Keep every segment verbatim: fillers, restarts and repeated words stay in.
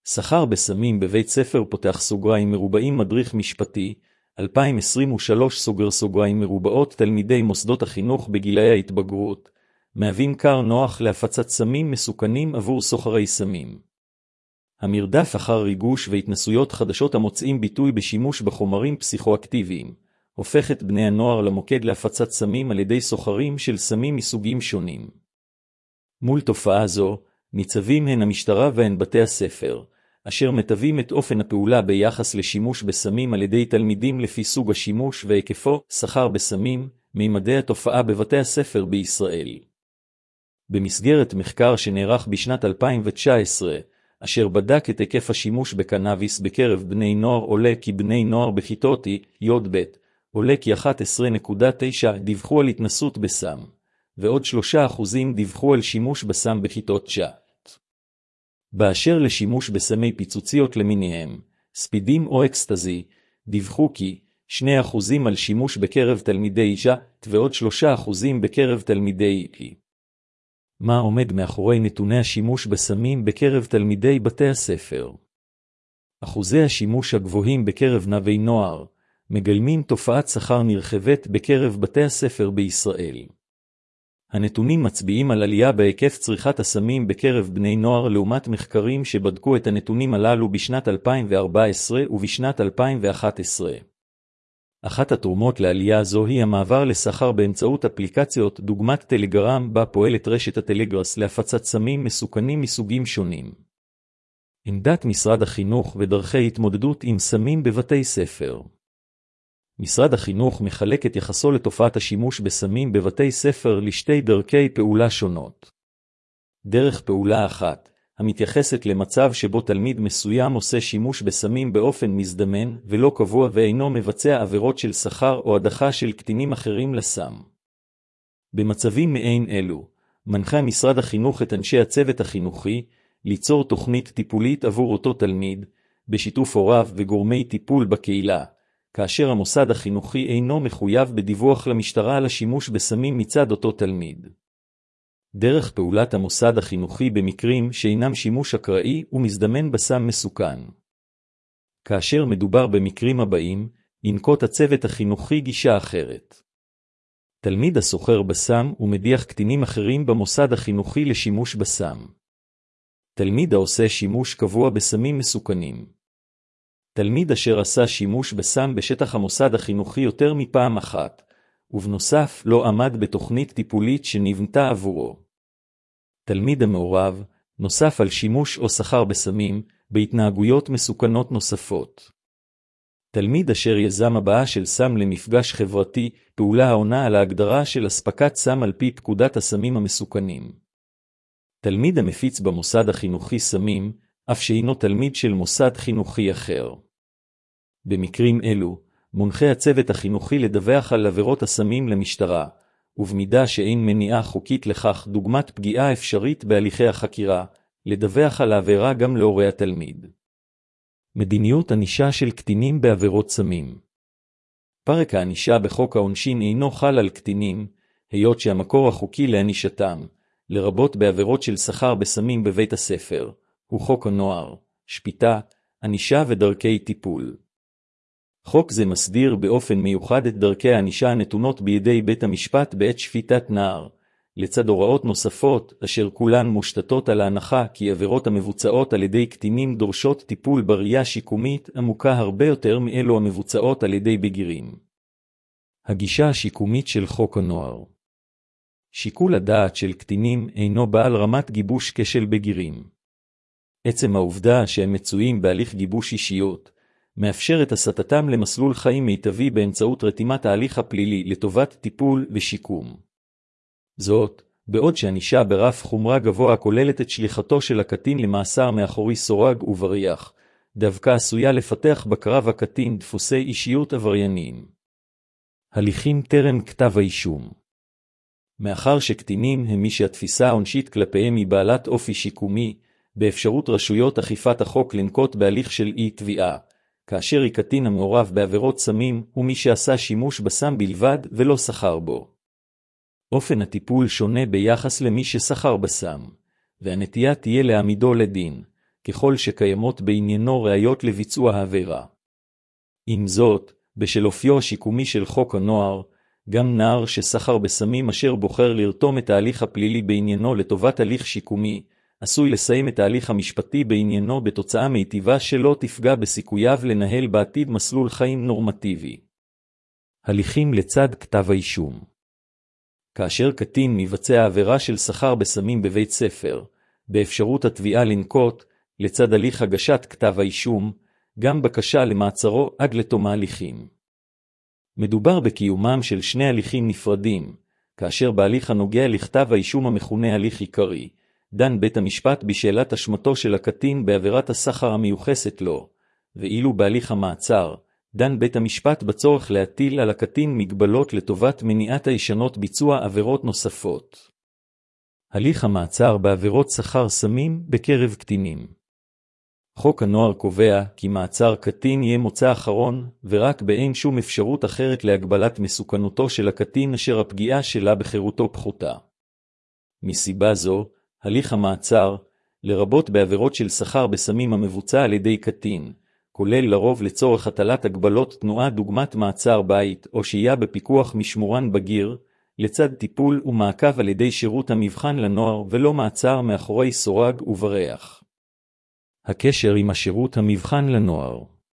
סחר בסמים בבית ספר פותח סוגריים מרובעים מדריך משפטי, אלפיים עשרים ושלוש סוגר סוגריים מרובעות תלמידי מוסדות החינוך בגילאי ההתבגרות, מהווים כר נוח להפצת סמים מסוכנים עבור סוחרי סמים. המרדף אחר ריגוש והתנסויות חדשות המוצאים ביטוי בשימוש בחומרים פסיכואקטיביים, הופך את בני הנוער למוקד להפצת סמים על ידי סוחרים של סמים מסוגים שונים. מול תופעה זו, ניצבים הן המשטרה והן בתי הספר, אשר מטווים את אופן הפעולה ביחס לשימוש בסמים על ידי תלמידים לפי סוג השימוש והיקפו. סחר בסמים, מימדי התופעה בבתי הספר בישראל. במסגרת מחקר שנערך בשנת אלפיים תשע עשרה, אשר בדק את היקף השימוש בקנאביס בקרב בני נוער, עולה כי בני נוער בכיתות י"ב, עולה כי אחת עשרה נקודה תשע דיווחו על התנסות בסם, ועוד שלושה אחוזים דיווחו על שימוש בסם בכיתות תשע. באשר לשימוש בסמי פיצוציות למיניהם, ספידים או אקסטזי, דיווחו כי שני אחוזים על שימוש בקרב תלמידי אישה, ועוד שלושה אחוזים בקרב תלמידי כי. מה עומד מאחורי נתוני השימוש בסמים בקרב תלמידי בתי הספר? אחוזי השימוש הגבוהים בקרב נערי נוער, מגלמים תופעת סחר נרחבת בקרב בתי הספר בישראל. הנתונים מצביעים על עלייה בהיקף צריכת הסמים בקרב בני נוער לעומת מחקרים שבדקו את הנתונים הללו בשנת אלפיים וארבע עשרה ובשנת אלפיים ואחת עשרה. אחת התרומות לעלייה זו היא המעבר לסחר באמצעות אפליקציות דוגמת טלגרם, בה פועלת רשת הטלגרס להפצת סמים מסוכנים מסוגים שונים. עמדת משרד החינוך ודרכי התמודדות עם סמים בבתי ספר. משרד החינוך מחלק את יחסו לתופעת השימוש בסמים בבתי ספר לשתי דרכי פעולה שונות. דרך פעולה אחת, המתייחסת למצב שבו תלמיד מסוים עושה שימוש בסמים באופן מזדמן ולא קבוע ואינו מבצע עבירות של סחר או הדחה של קטינים אחרים לסם. במצבים מעין אלו, מנחה משרד החינוך את אנשי הצוות החינוכי ליצור תוכנית טיפולית עבור אותו תלמיד, בשיתוף הוריו וגורמי טיפול בקהילה, כאשר המוסד החינוכי אינו מחויב בדיווח למשטרה על השימוש בסמים מצד אותו תלמיד. דרך פעולת המוסד החינוכי במקרים שאינם שימוש אקראי ומזדמן בסם מסוכן. כאשר מדובר במקרים הבאים, ינקוט הצוות החינוכי גישה אחרת. תלמיד הסוחר בסם ומדיח קטינים אחרים במוסד החינוכי לשימוש בסם. תלמיד העושה שימוש קבוע בסמים מסוכנים. תלמיד אשר עשה שימוש בסם בשטח המוסד החינוכי יותר מפעם אחת, ובנוסף לא עמד בתוכנית טיפולית שנבנתה עבורו. תלמיד המעורב, נוסף על שימוש או סחר בסמים, בהתנהגויות מסוכנות נוספות. תלמיד אשר יזם הבאה של סם למפגש חברתי, פעולה העונה על ההגדרה של אספקת סם על פי פקודת הסמים המסוכנים. תלמיד המפיץ במוסד החינוכי סמים, אף שאינו תלמיד של מוסד חינוכי אחר. במקרים אלו, מונחה הצוות החינוכי לדווח על עבירות הסמים למשטרה, ובמידה שאין מניעה חוקית לכך דוגמת פגיעה אפשרית בהליכי החקירה, לדווח על העבירה גם להורי התלמיד. מדיניות ענישה של קטינים בעבירות סמים. פרק הענישה בחוק העונשין אינו חל על קטינים, היות שהמקור החוקי לענישתם, לרבות בעבירות של סחר בסמים בבית הספר, הוא חוק הנוער, שפיטה, ענישה ודרכי טיפול. חוק זה מסדיר באופן מיוחד את דרכי הענישה הנתונות בידי בית המשפט בעת שפיטת נער, לצד הוראות נוספות אשר כולן מושתתות על ההנחה כי עבירות המבוצעות על ידי קטינים דורשות טיפול בראייה שיקומית עמוקה הרבה יותר מאלו המבוצעות על ידי בגירים. הגישה השיקומית של חוק הנוער. שיקול הדעת של קטינים אינו בעל רמת גיבוש כשל בגירים. עצם העובדה שהם מצויים בהליך גיבוש אישיות, מאפשר את הסטתם למסלול חיים מיטבי באמצעות רתימת ההליך הפלילי לטובת טיפול ושיקום. זאת, בעוד שענישה ברף חומרה גבוה כוללת את שליחתו של הקטין למאסר מאחורי סורג ובריח, דווקא עשויה לפתח בקרב הקטין דפוסי אישיות עברייניים. הליכים טרם כתב האישום. מאחר שקטינים הם מי שהתפיסה העונשית כלפיהם היא בעלת אופי שיקומי, באפשרות רשויות אכיפת החוק לנקוט בהליך של אי תביעה, כאשר היא קטין המעורב בעבירות סמים הוא מי שעשה שימוש בסם בלבד ולא סחר בו. אופן הטיפול שונה ביחס למי שסחר בסם, והנטייה תהיה להעמידו לדין, ככל שקיימות בעניינו ראיות לביצוע העבירה. עם זאת, בשל אופיו השיקומי של חוק הנוער, גם נער שסחר בסמים אשר בוחר לרתום את ההליך הפלילי בעניינו לטובת הליך שיקומי, עשוי לסיים את ההליך המשפטי בעניינו בתוצאה מיטיבה שלא תפגע בסיכוייו לנהל בעתיד מסלול חיים נורמטיבי. הליכים לצד כתב האישום. כאשר קטין מבצע עבירה של סחר בסמים בבית ספר, באפשרות התביעה לנקוט, לצד הליך הגשת כתב האישום, גם בקשה למעצרו עד לתום ההליכים. מדובר בקיומם של שני הליכים נפרדים, כאשר בהליך הנוגע לכתב האישום המכונה הליך עיקרי, דן בית המשפט בשאלת אשמתו של הקטין בעבירת הסחר המיוחסת לו, ואילו בהליך המעצר, דן בית המשפט בצורך להטיל על הקטין מגבלות לטובת מניעת הישנות ביצוע עבירות נוספות. הליך המעצר בעבירות סחר סמים בקרב קטינים. חוק הנוער קובע כי מעצר קטין יהיה מוצא אחרון, ורק באין שום אפשרות אחרת להגבלת מסוכנותו של הקטין אשר הפגיעה שלה בחירותו פחותה. מסיבה זו, הליך המעצר, לרבות בעבירות של סחר בסמים המבוצע על ידי קטין, כולל לרוב לצורך הטלת הגבלות תנועה דוגמת מעצר בית או שהייה בפיקוח משמורן בגיר, לצד טיפול ומעקב על ידי שירות המבחן לנוער ולא מעצר מאחורי סורג ובריח. הקשר עם השירות המבחן לנוער.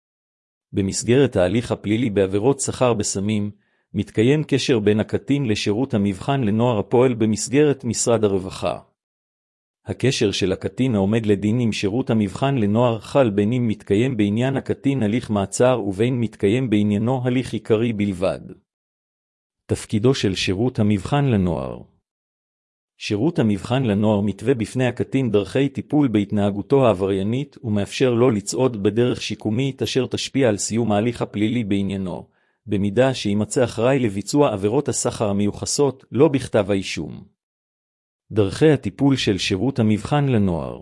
במסגרת ההליך הפלילי בעבירות סחר בסמים, מתקיים קשר בין הקטין לשירות המבחן לנוער הפועל במסגרת משרד הרווחה. הקשר של הקטין העומד לדין עם שירות המבחן לנוער חל בין אם מתקיים בעניין הקטין הליך מעצר ובין מתקיים בעניינו הליך עיקרי בלבד. תפקידו של שירות המבחן לנוער. שירות המבחן לנוער מתווה בפני הקטין דרכי טיפול בהתנהגותו העבריינית ומאפשר לו לצעוד בדרך שיקומית אשר תשפיע על סיום ההליך הפלילי בעניינו, במידה שימצא אחראי לביצוע עבירות הסחר המיוחסות לא בכתב האישום. דרכי הטיפול של שירות המבחן לנוער.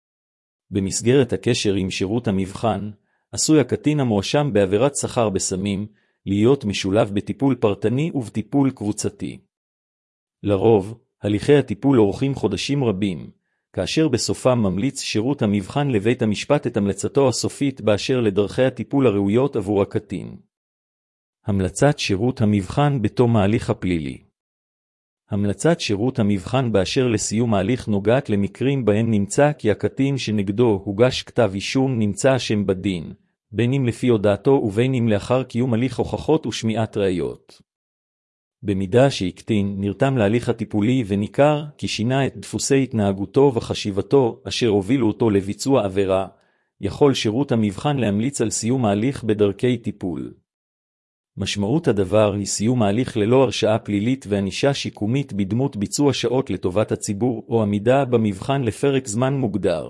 במסגרת הקשר עם שירות המבחן, עשוי הקטין המואשם בעבירת סחר בסמים להיות משולב בטיפול פרטני ובטיפול קבוצתי. לרוב, הליכי הטיפול אורכים חודשים רבים, כאשר בסופם ממליץ שירות המבחן לבית המשפט את המלצתו הסופית באשר לדרכי הטיפול הראויות עבור הקטין. המלצת שירות המבחן בתום ההליך הפלילי. המלצת שירות המבחן באשר לסיום ההליך נוגעת למקרים בהם נמצא כי הקטין שנגדו הוגש כתב אישום נמצא אשם בדין, בין אם לפי הודעתו ובין אם לאחר קיום הליך הוכחות ושמיעת ראיות. במידה שהקטין נרתם להליך הטיפולי וניכר כי שינה את דפוסי התנהגותו וחשיבתו אשר הובילו אותו לביצוע עבירה, יכול שירות המבחן להמליץ על סיום ההליך בדרכי טיפול. משמעות הדבר היא סיום ההליך ללא הרשעה פלילית וענישה שיקומית בדמות ביצוע שעות לטובת הציבור או עמידה במבחן לפרק זמן מוגדר.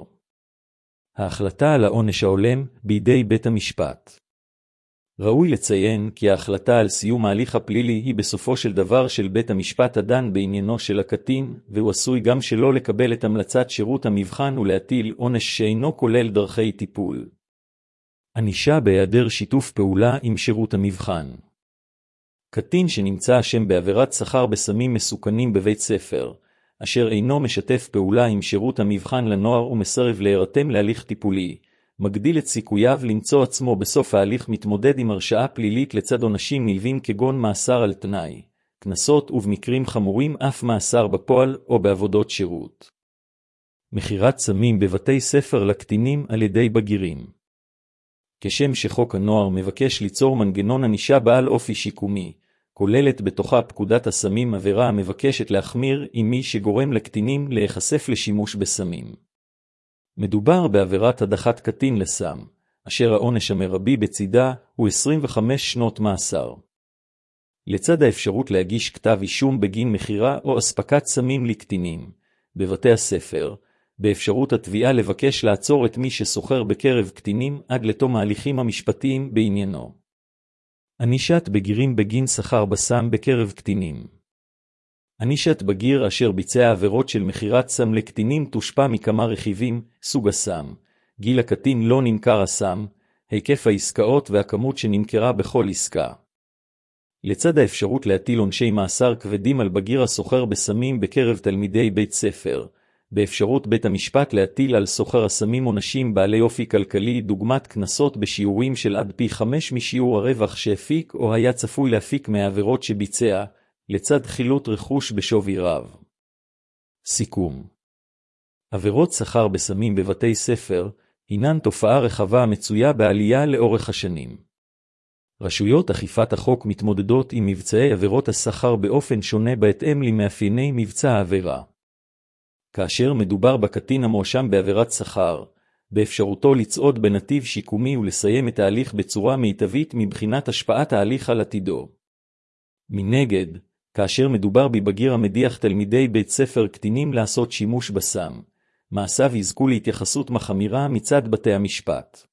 ההחלטה על העונש ההולם בידי בית המשפט. ראוי לציין כי ההחלטה על סיום ההליך הפלילי היא בסופו של דבר של בית המשפט הדן בעניינו של הקטין, והוא עשוי גם שלא לקבל את המלצת שירות המבחן ולהטיל עונש שאינו כולל דרכי טיפול. ענישה בהיעדר שיתוף פעולה עם שירות המבחן. קטין שנמצא אשם בעבירת סחר בסמים מסוכנים בבית ספר, אשר אינו משתף פעולה עם שירות המבחן לנוער ומסרב להירתם להליך טיפולי, מגדיל את סיכוייו למצוא עצמו בסוף ההליך מתמודד עם הרשעה פלילית לצד עונשים נלווים כגון מאסר על תנאי, קנסות ובמקרים חמורים אף מאסר בפועל או בעבודות שירות. מכירת סמים בבתי ספר לקטינים על ידי בגירים. כשם שחוק הנוער מבקש ליצור מנגנון ענישה בעל אופי שיקומי, כוללת בתוכה פקודת הסמים עבירה המבקשת להחמיר עם מי שגורם לקטינים להיחשף לשימוש בסמים. מדובר בעבירת הדחת קטין לסם, אשר העונש המרבי בצידה הוא עשרים וחמש שנות מאסר. לצד האפשרות להגיש כתב אישום בגין מחירה או אספקת סמים לקטינים, בבתי הספר, באפשרות התביעה לבקש לעצור את מי שסוחר בקרב קטינים עד לתום ההליכים המשפטיים בעניינו. ענישת בגירים בגין סחר בסם בקרב קטינים. ענישת בגיר אשר ביצע עבירות של מחירת סם לקטינים תושפע מכמה רכיבים, סוג הסם, גיל הקטין לא נמכר הסם, היקף העסקאות והכמות שנמכרה בכל עסקה. לצד האפשרות להטיל עונשי מאסר כבדים על בגיר הסוחר בסמים בקרב תלמידי בית ספר, באפשרות בית המשפט להטיל על סוחר הסמים עונשים בעלי אופי כלכלי, דוגמת קנסות בשיעורים של עד פי חמש משיעור הרווח שהפיק או היה צפוי להפיק מהעבירות שביצע, לצד חילוט רכוש בשווי רב. סיכום. עבירות סחר בסמים בבתי ספר הינן תופעה רחבה המצויה בעלייה לאורך השנים. רשויות אכיפת החוק מתמודדות עם מבצעי עבירות הסחר באופן שונה בהתאם למאפייני מבצע העבירה. כאשר מדובר בקטין המואשם בעבירת סחר, באפשרותו לצעוד בנתיב שיקומי ולסיים את ההליך בצורה מיטבית מבחינת השפעת ההליך על עתידו. מנגד, כאשר מדובר בבגיר המדיח תלמידי בית ספר קטינים לעשות שימוש בסם, מעשיו יזכו להתייחסות מחמירה מצד בתי המשפט.